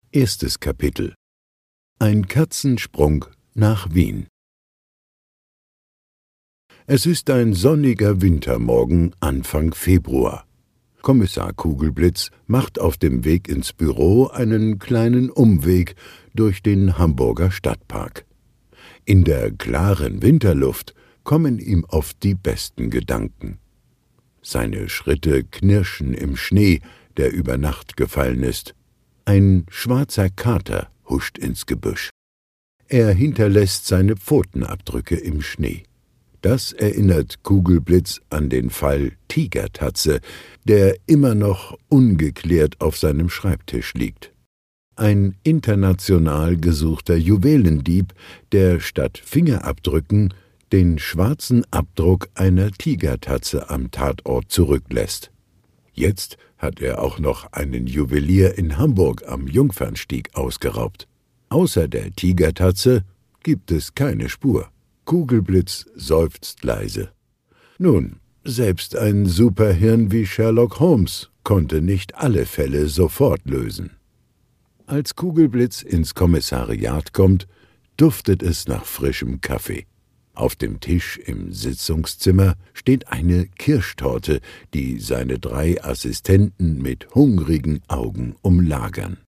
Erstes Kapitel. Ein Katzensprung nach Wien. Es ist ein sonniger Wintermorgen Anfang Februar. Kommissar Kugelblitz macht auf dem Weg ins Büro einen kleinen Umweg durch den Hamburger Stadtpark. In der klaren Winterluft kommen ihm oft die besten Gedanken. Seine Schritte knirschen im Schnee, der über Nacht gefallen ist. Ein schwarzer Kater huscht ins Gebüsch. Er hinterlässt seine Pfotenabdrücke im Schnee. Das erinnert Kugelblitz an den Fall Tigertatze, der immer noch ungeklärt auf seinem Schreibtisch liegt. Ein international gesuchter Juwelendieb, der statt Fingerabdrücken den schwarzen Abdruck einer Tigertatze am Tatort zurücklässt. Jetzt hat er auch noch einen Juwelier in Hamburg am Jungfernstieg ausgeraubt. Außer der Tigertatze gibt es keine Spur. Kugelblitz seufzt leise. Nun, selbst ein Superhirn wie Sherlock Holmes konnte nicht alle Fälle sofort lösen. Als Kugelblitz ins Kommissariat kommt, duftet es nach frischem Kaffee. Auf dem Tisch im Sitzungszimmer steht eine Kirschtorte, die seine 3 Assistenten mit hungrigen Augen umlagern.